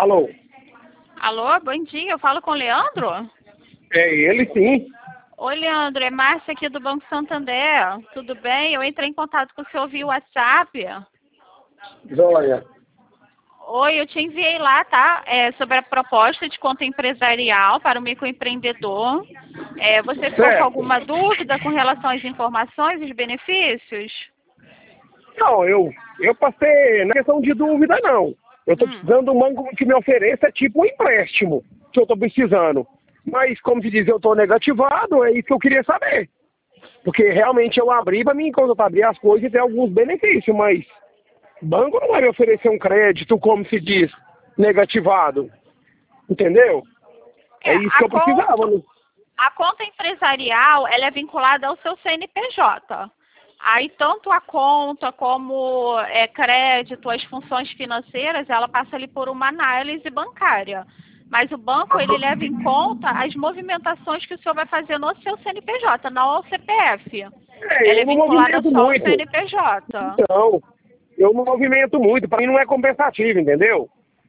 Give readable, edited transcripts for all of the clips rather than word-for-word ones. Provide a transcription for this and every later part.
Alô? Alô, bom dia, eu falo com o Leandro? É ele sim. Oi, Leandro, é Márcia aqui do Banco Santander. Tudo bem? Eu entrei em contato com o senhor via WhatsApp. Joia. Oi, eu te enviei lá, tá? Sobre a proposta de conta empresarial para o microempreendedor. Você ficou com Certo. alguma dúvida com relação às informações e os benefícios? Não, eu passei, na questão de dúvida não. Eu tô precisando do banco que me ofereça tipo um empréstimo que eu tô precisando. Mas, como se diz, eu tô negativado, é isso que eu queria saber. Porque realmente eu abri para mim, quando eu abrir as coisas, tem alguns benefícios, mas banco não vai me oferecer um crédito, como se diz, negativado. Entendeu? É isso que eu precisava. A conta empresarial, ela é vinculada ao seu CNPJ. Aí, tanto a conta como crédito, as funções financeiras, ela passa ali por uma análise bancária. Mas o banco, ele leva em conta as movimentações que o senhor vai fazer no seu CNPJ, não ao CPF. Ela Eu é não vinculada movimento só ao muito. CNPJ. Então, eu não movimento muito, para mim não é compensativo, entendeu?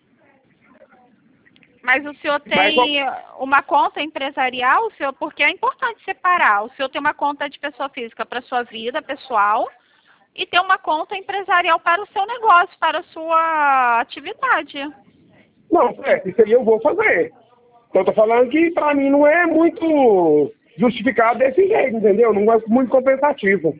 Mas o senhor Mas, tem uma conta empresarial, senhor, porque é importante separar. O senhor tem uma conta de pessoa física para a sua vida pessoal e tem uma conta empresarial para o seu negócio, para a sua atividade. não, isso aí eu vou fazer. Eu tô falando que para mim não é muito justificado desse jeito, entendeu? Não é muito compensativo.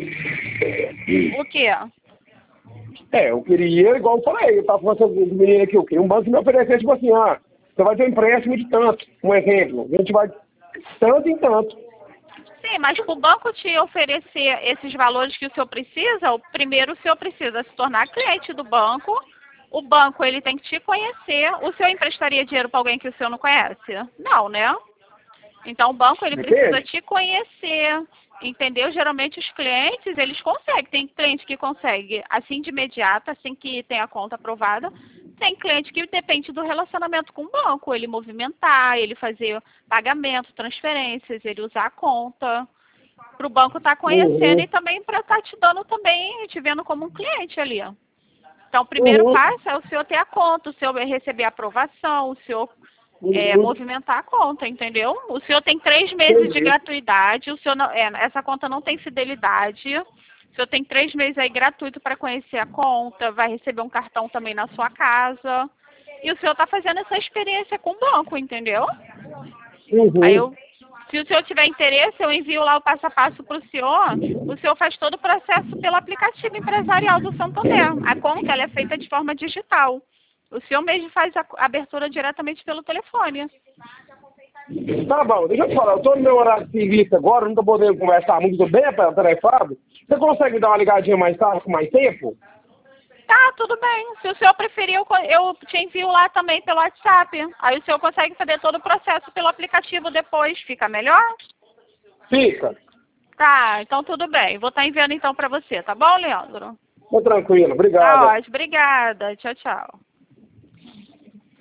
O quê? Eu queria, igual eu falei, eu tava falando com o menino aqui, eu queria um banco que me oferecesse, tipo assim, você vai ter um empréstimo de tanto, um exemplo, a gente vai tanto em tanto. Sim, mas para o banco te oferecer esses valores que o senhor precisa, primeiro o senhor precisa se tornar cliente do banco. O banco, ele tem que te conhecer. O senhor emprestaria dinheiro para alguém que o senhor não conhece? Não, né? Então, o banco, ele precisa Entende? te conhecer, entendeu? Geralmente, os clientes, eles conseguem. Tem cliente que consegue assim de imediato, assim que tem a conta aprovada. Tem cliente que depende do relacionamento com o banco, ele movimentar, ele fazer pagamento, transferências, ele usar a conta. Para o banco estar conhecendo Uhum, e também para estar te dando também, te vendo como um cliente ali. Então, o primeiro uhum, passo é o senhor ter a conta, o senhor receber a aprovação, o senhor uhum, movimentar a conta, entendeu? O senhor tem 3 meses de entendi. gratuidade, o senhor não, essa conta não tem fidelidade. O senhor tem 3 meses aí gratuito para conhecer a conta, vai receber um cartão também na sua casa. E o senhor está fazendo essa experiência com o banco, entendeu? Aí Uhum. se o senhor tiver interesse, eu envio lá o passo a passo para o senhor faz todo o processo pelo aplicativo empresarial do Santander. A conta ela é feita de forma digital. O senhor mesmo faz a abertura diretamente pelo telefone. Tá bom, deixa eu te falar, eu tô no meu horário de serviço agora, não tô podendo conversar muito, tô bem atarefado. Você consegue me dar uma ligadinha mais tarde, com mais tempo? Tá, tudo bem. Se o senhor preferir, eu te envio lá também pelo WhatsApp. Aí o senhor consegue fazer todo o processo pelo aplicativo depois. Fica melhor? Fica. Tá, então tudo bem. Vou estar enviando então para você, tá bom, Leandro? Tô tranquilo, Tá obrigado. ótimo. Obrigada. Tchau, tchau.